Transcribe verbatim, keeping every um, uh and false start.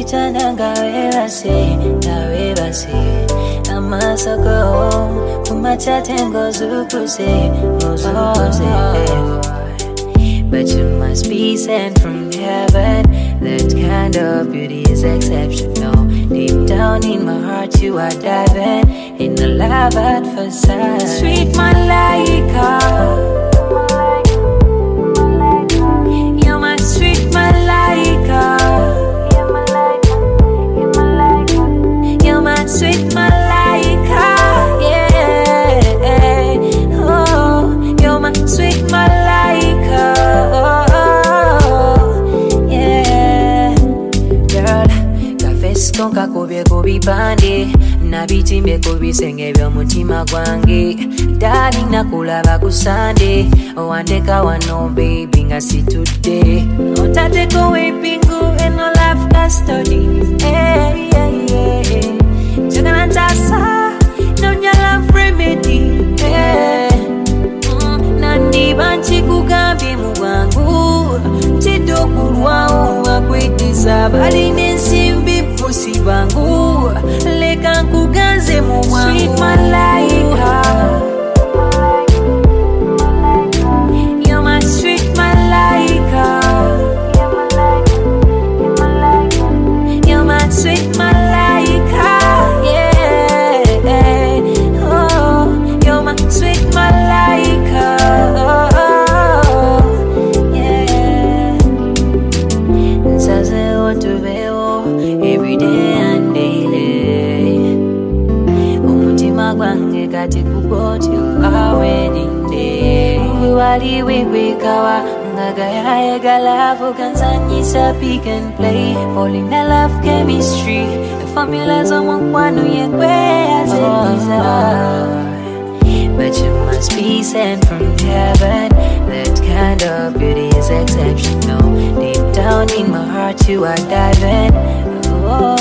Kunditana ngawe basi, ngawe basi. Amasoko kumachatengo zukuse, zukuse. But you must be sent from heaven. That kind of beauty is exceptional. Deep down in my heart you are diving in the love at first sight. Sweet Malaika, you're my sweet Malaika. You're my sweet Malaika, yeah. Oh, you're my sweet Malaika, oh, yeah. Girl, kafesi konka kubye kubipande nabitimbe kubisenge by'omutima gwange. Darling nakulaba ku Sunday owandeka wano baby nga situdde otateko wepingu eno life custody. Hey, hey, hey. Jagala ntasa nonya love remedy. Hey. Mm, nandiba nkikugambye mu bwangu tidde okulwawo wakwetiza balina ensimbi pusi bangu leka nkuganze mu bwangu. Sweet Malaika, you're my sweet Malaika. You're my sweet Malaika, yeah. Oh, you're my sweet Malaika, oh, yeah. Nsaze otubewo every day and daily. Umutima gwange kati kugoti our wedding day. Wali wikwikawa ngagaya galavu kanzanyisa pick and play. All in the love chemistry. The formulas on one yekwe as it desire. But you must be sent from heaven. That kind of beauty is exceptional. Deep down in my heart you are diving. Oh.